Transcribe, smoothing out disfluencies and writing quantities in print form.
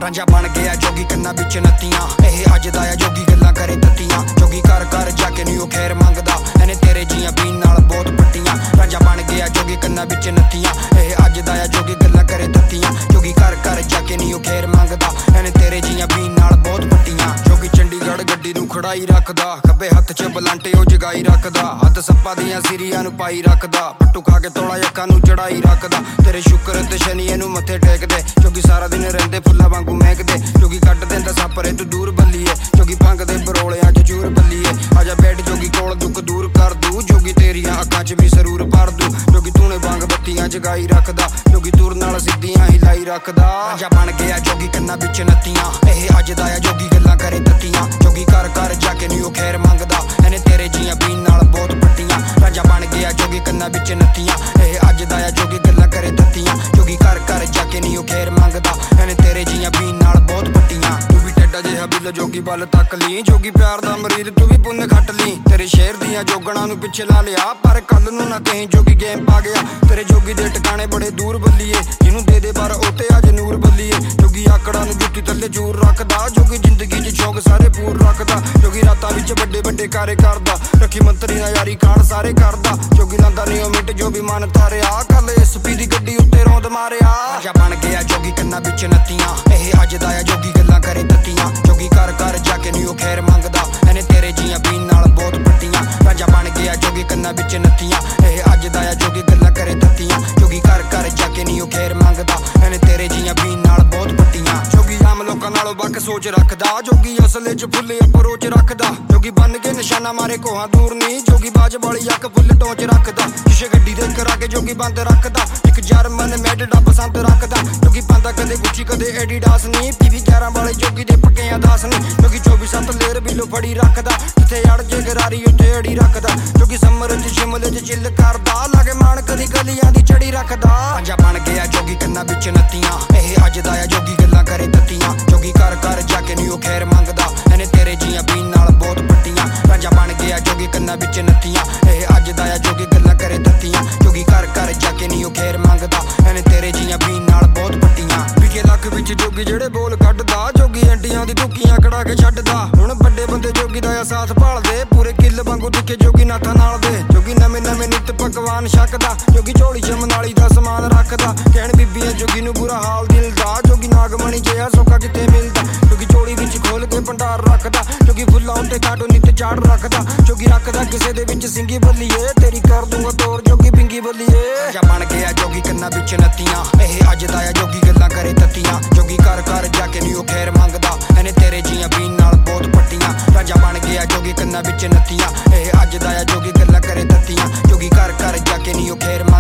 ਰਾਂਝਾ ਬਣ ਗਿਆ ਜੋਗੀ ਕੰਨਾਂ ਵਿੱਚ ਨੱਤੀਆਂ। ਇਹ ਅੱਜ ਦਾ ਆ ਜੋਗੀ ਗੱਲਾਂ ਕਰੇ ਤੱਤੀਆਂ। ਜੋਗੀ ਘਰ ਘਰ ਜਾ ਕੇ ਨਹੀਂ ਉਹ ਖੈਰ ਮੰਗਦਾ, ਇਹਨੇ ਤੇਰੇ ਜੀਆਂ ਪੀਣ ਨਾਲ ਬਹੁਤ ਪੱਟੀਆਂ। ਰਾਂਝਾ ਬਣ ਗਿਆ ਜੋਗੀ ਕੰਨਾਂ ਵਿੱਚ ਨੱਤੀਆਂ। ਇਹ ਅੱਜ ਦਾ ਆ ਜੋਗੀ ਗੱਲਾਂ ਕਰੇ ਤੱਤੀਆਂ। ਜੋਗੀ ਘਰ ਘਰ ਜਾ ਕੇ ਨਹੀਂ ਉਹ ਖੈਰ ਮੰਗਦਾ, ਇਹਨੇ ਤੇਰੇ ਜੀਆਂ ਪੀਣ ਨਾਲ ਬਹੁਤ ਪੱਟੀਆਂ। ਜੋਗੀ ਚੰਡੀਗੜ੍ਹ ਗੱਡੀ ਨੂੰ ਖੜਾਈ ਰੱਖਦਾ, ਖੱਬੇ ਹੱਥ 'ਚ ਬਲਾਂਟੇ ਉਹ ਜਗਾਈ ਰੱਖਦਾ। ਹੱਥ ਸੱਪਾਂ ਦੀਆਂ ਸਿਰੀਆਂ ਨੂੰ ਪਾਈ ਰੱਖਦਾ, ਪੱਟੂ ਖਾ ਕੇ ਤੋਲਾ ਅੱਖਾਂ ਨੂੰ ਚੜਾਈ ਰੱਖਦਾ। ਤੇਰੇ ਸ਼ੁਕਰ ਤੇ ਸ਼ਨੀ ਇਹਨੂੰ ਮੱਥੇ ਟੇਕਦੇ, ਜੋਗੀ ਸਾਰਾ ਦਿਨ ਰਹਿੰਦੇ ਫੁੱਲਾਂ ਵਾਂਗੂ ਮਹਿਕਦੇ। ਜੋਗੀ ਕੱਢ ਦਿੰਦਾ ਸੱਪਰੇ ਤੂੰ ਦੂਰ ਬੱਲੀਏ, ਜੋਗੀ ਭੰਗ ਦੇ ਬਰੋਲਿਆਂ 'ਚ ਚੂਰ ਬੱਲੀਏ। ਆਜਾ ਬੈਠ ਜੋਗੀ ਕੋਲ ਦੁੱਖ ਦੂਰ ਕਰ ਦੂ, ਜੋਗੀ ਤੇਰੀਆਂ ਅੱਖਾਂ 'ਚ ਵੀ ਸਰੂਰ ਭਰ ਦੂ। ਜੋਗੀ ਤੂਨੇ ਵਾਂਗ ਬੱਤੀਆਂ ਜਗਾਈ ਰੱਖਦਾ, ਜੋਗੀ ਤੁਰ ਨਾਲ ਸਿੱਧੀਆਂ ਹੀ ਲਾਈ ਰੱਖਦਾ। ਰਾਂਝਾ ਬਣ ਗਿਆ ਜੋਗੀ ਕੰਨਾਂ ਵਿੱਚ ਨੱਤੀਆਂ। ਇਹ ਅੱਜ ਦਾ ਆ ਜੋਗੀ ਗੱਲਾਂ ਕਰੇ ਤੱਤੀਆਂ। ਜੋਗੀ ਘਰ ਘਰ ਜਾ ਕੇ ਨਹੀਂ ਉਹ ਖੈਰ ਮੰਗਦਾ, ਇਹਨੇ ਤੇਰੇ ਜੀਆਂ ਪੀਣ ਨਾਲ ਬਹੁਤ ਪੱਟੀਆਂ। ਰਾਂਝਾ ਬਣ ਗਿਆ ਜੋਗੀ ਕੰਨਾਂ ਵਿੱਚ ਨੱਤੀਆਂ। ਇਹ ਅੱਜ ਦਾ ਆ ਜੋਗੀ ਗੱਲਾਂ ਕਰੇ ਤੱਤੀਆਂ। ਜੋਗੀ ਘਰ ਘਰ ਜਾ ਕੇ ਨਹੀਂ ਉਹ ਖੈਰ ਮੰਗਦਾ, ਇਹਨੇ ਤੇਰੇ ਜੀਆਂ ਪੀਣ ਨਾਲ ਬਹੁਤ ਪੱਟੀਆਂ। ਤੂੰ ਵੀ ਟੇਡਾ ਜਿਹਾ ਬਿੱਲ ਜੋਗੀ ਵੱਲ ਤੱਕ ਲਈ, ਜੋਗੀ ਪਿਆਰ ਦਾ ਮਰੀਦ ਤੂੰ ਵੀ ਪੁੰਨ ਖੱਟ ਲਈ। ਤੇਰੇ ਸ਼ੇਰ ਦੀਆਂ ਜੋਗਣਾ ਨੂੰ ਪਿੱਛੇ ਲਾ ਲਿਆ, ਪਰ ਕੱਲ ਨੂੰ ਨਾ ਕਹੀਂ ਜੋਗੀ ਗੇਮ ਪਾ ਗਿਆ। ਤੇਰੇ ਜੋਗੀ ਦੇ ਟਿਕਾਣੇ ਬੜੇ ਦੂਰ ਬੱਲੀਏ, ਜਿਹਨੂੰ ਦੇ ਪਰ ਉੱਤੇ ਅੱਜ ਨੂਰ ਬੱਲੀਏ। ਜੋਗੀ ਆਕੜਾਂ ਨੂੰ ਜੁੱਤੀ ਥੱਲੇ ਜ਼ੋਰ ਰੱਖਦਾ, ਜੋਗੀ ਜ਼ਿੰਦਗੀ 'ਚ ਸ਼ੌਕ ਸਾਰੇ ਪੂਰ ਰੱਖਦਾ। ਜੋਗੀ ਰਾਤਾਂ ਵਿੱਚ ਵੱਡੇ ਵੱਡੇ ਕਾਰੇ ਕਰਦਾ, ਰੱਖੀ ਮੰਤਰੀ ਨਾਲ ਯਾਰੀ ਕਾਂਡ ਸਾਰੇ ਕਰਦਾ। ਜੋਗੀ ਲਾਂਦਾ ਨਹੀਂ ਉਹ ਮਿੰਟ ਜੋ ਵੀ ਮਨ ਤਾਰਿਆ, ਕੱਲ ਐਸਪੀ ਦੀ ਗੱਡੀ ਉੱਤੇ ਰੌਂਦ ਮਾਰਿਆ। ਰਾਂਝਾ ਬਣ ਗਿਆ ਜੋਗੀ ਕੰਨਾਂ ਵਿੱਚ ਨੱਤੀਆਂ। ਇਹ ਅੱਜ ਦਾ ਆ ਜੋਗੀ ਗੱਲਾਂ ਕਰੇ ਤੱਤੀਆਂ। ਜੋਗੀ ਘਰ ਘਰ ਜਾ ਕੇ ਨਹੀਂ ਉਹ ਖੈਰ ਮੰਗਦਾ, ਇਹਨੇ ਤੇਰੇ ਜੀਆਂ ਪੀਣ ਨਾਲ ਬਹੁਤ ਪੱਟੀਆਂ। ਰਾਂਝਾ ਬਣ ਗਿਆ ਜੋਗੀ ਕੰਨਾਂ ਵਿੱਚ ਨੱਤੀਆਂ। ਇਹ ਅੱਜ ਦਾ ਆ ਜੋਗੀ ਗੱਲਾਂ ਕਰੇ ਤੱਤੀਆਂ। ਜੋਗੀ ਘਰ ਘਰ ਜਾ ਕੇ ਨਹੀਂ ਉਹ ਖੈਰ ਮੰਗਦਾ, ਇਹਨੇ ਤੇਰੇ ਜੀਆਂ ਪੀਣ ਨਾਲ ਬਹੁਤ ਪੱਟੀਆਂ। ਜੋਗੀ ਆਮ ਲੋਕਾਂ ਨਾਲੋਂ ਵੱਖ ਸੋਚ ਰੱਖਦਾ, ਜੋਗੀ ਅਸਲੇ 'ਚ ਫੁੱਲੇ ਅਪਰੋਚ ਰੱਖਦਾ। ਜੋਗੀ ਬਣ ਕੇ ਨਿਸ਼ਾਨਾ ਮਾਰੇ ਕੋਹਾਂ ਦੂਰ ਨਹੀਂ, ਜੋਗੀ ਬਾਜ ਵਾਲੀ ਅੱਖ ਫੁੱਲ ਟੋਚ ਰੱਖਦਾ। ਸ਼ੀਸ਼ੇ ਗੱਡੀ ਦੇ ਕਰਾ ਕੇ ਜੋਗੀ ਬੰਦ ਰੱਖਦਾ, ਇੱਕ ਜਰਮਨ ਮੈਡ ਦਾ ਪਸੰਦ ਰੱਖਦਾ। ਜੋਗੀ ਪਾਂਦਾ ਕਦੇ ਗੁੱਚੀ ਕਦੇ ਐਡੀਡਾਸ ਨਹੀਂ, ਪੀਵੀ 11 ਵਾਲੇ ਜੋਗੀ ਦੇ ਪੱਕਿਆਂ ਦਾਸ ਨਹੀਂ। ਜੋਗੀ 24/7 ਲੇਰ ਬਿੱਲੋ ਫੜੀ ਰੱਖਦਾ, ਜਿੱਥੇ ਅੜ ਜੇ ਗਰਾਰੀ ਉੱਥੇ ਅੜੀ ਰੱਖਦਾ। ਜੋਗੀ ਸਮਰ 'ਚ ਸ਼ਿਮਲੇ 'ਚ ਚਿੱਲ ਕਰਦਾ, ਲਾਗੇ ਮਾਣ ਕਦੀ ਗਲੀਆਂ ਦੀ ਚੜੀ ਰੱਖਦਾ। ਰਾਂਝਾ ਬਣ ਗਿਆ ਜੋਗੀ ਕੰਨਾਂ ਵਿੱਚ ਨੱਤੀਆਂ। ਇਹ ਅੱਜ ਦਾ ਆ ਜੋਗੀ ਗੱਲਾਂ ਕਰੇ ਤੱਤੀਆਂ। ਜੋਗੀ ਘਰ ਘਰ ਜਾ ਕੇ ਨਹੀਂ ਉਹ ਖੈਰ ਮੰਗਦਾ, ਇਹਨੇ ਤੇਰੇ ਜੀਆਂ ਪੀਣ ਨਾਲ ਬਹੁਤ ਪੱਟੀਆਂ। ਰਾਂਝਾ ਬਣ ਗਿਆ ਜੋਗੀ ਕੰਨਾਂ ਵਿੱਚ ਨੱਤੀਆਂ। ਇਹ ਅੱਜ ਦਾ ਆ ਜੋਗੀ ਗੱਲਾਂ ਕਰੇ ਤੱਤੀਆਂ। ਜੋਗੀ ਘਰ ਘਰ ਜਾ ਕੇ ਨਹੀਂ ਉਹ ਖੈਰ ਮੰਗਦਾ, ਇਹਨੇ ਤੇਰੇ ਜੀਆਂ ਪੀਣ ਨਾਲ ਬਹੁਤ ਪੱਟੀਆਂ। ਵਿਖੇ ਲੱਖ ਵਿੱਚ ਜੋਗੀ ਜਿਹੜੇ ਬੋਲ ਕੱਢਦਾ, ਜੋਗੀ ਐਂਟੀਆਂ ਦੀ ਧੁੱਕੀਆਂ ਕਢਾ ਕੇ ਛੱਡਦਾ। ਹੁਣ ਵੱਡੇ ਬੰਦੇ ਜੋਗੀ ਦਾ ਆ ਸਾਥ ਭਾਲਦੇ, ਪੂਰੇ ਕਿੱਲ ਵਾਂਗੂ ਦਿਖੇ ਜੋਗੀ ਨਾਥਾਂ ਨਾਲ ਦੇ। ਜੋਗੀ ਨਵੇਂ ਨਵੇਂ ਨਿੱਤ ਪਕਵਾਨ ਛਕਦਾ, ਜੋਗੀ ਝੋਲੀ 'ਚ ਮਨਾਲੀ ਦਾ ਸਮਾਨ ਰੱਖਦਾ। ਕਹਿਣ ਬੀਬੀਆਂ ਜੋਗੀ ਨੂੰ ਬੁਰਾ ਹਾਲ ਦਿਲ ਦਾ, ਜੋਗੀ ਨਾਗਮਣੀ ਜਿਹਾ ਸੌਖਾ ਕਿਤੇ ਮਿਲਦਾ। ਜੋਗੀ ਝੋਲੀ ਵਿੱਚ ਖੋਲ ਕੇ ਭੰਡਾਰ ਰੱਖਦਾ, ਜੋਗੀ ਫੁੱਲਾਂ ਉੱਤੇ ਕਾਟੋ ਨਿੱਤ ਝਾੜ ਰੱਖਦਾ। ਜੋਗੀ ਰੱਖਦਾ ਕਿਸੇ ਦੇ ਵਿੱਚ ਸਿੰਗੀ ਬੱਲੀਏ, ਤੇਰੀ ਕਰ ਦੂੰਗਾ ਤੋਰ ਜੋਗੀ ਬਿੰਗੀ ਬੱਲੀਏ। ਰਾਂਝਾ ਬਣ ਗਿਆ ਜੋਗੀ ਕੰਨਾਂ ਵਿੱਚ ਨੱਤੀਆਂ। ਇਹ ਅੱਜ ਦਾ ਆ ਜੋਗੀ ਗੱਲਾਂ ਕਰੇ ਤੱਤੀਆਂ। ਜੋਗੀ ਘਰ ਘਰ ਜਾ ਕੇ ਨਹੀਂ ਉਹ ਖੈਰ ਮੰਗਦਾ, ਇਹਨੇ ਤੇਰੇ ਜੀਆਂ ਪੀਣ ਨਾਲ ਬਹੁਤ ਪੱਟੀਆਂ। ਰਾਂਝਾ ਬਣ ਗਿਆ ਜੋਗੀ ਕੰਨਾਂ ਵਿੱਚ ਨੱਤੀਆਂ। ਇਹ ਅੱਜ ਦਾ ਆ ਜੋਗੀ ਗੱਲਾਂ ਕਰੇ ਤੱਤੀਆਂ। ਜੋਗੀ ਘਰ ਘਰ ਜਾ ਕੇ ਨਹੀਂ ਉਹ ਖੈਰ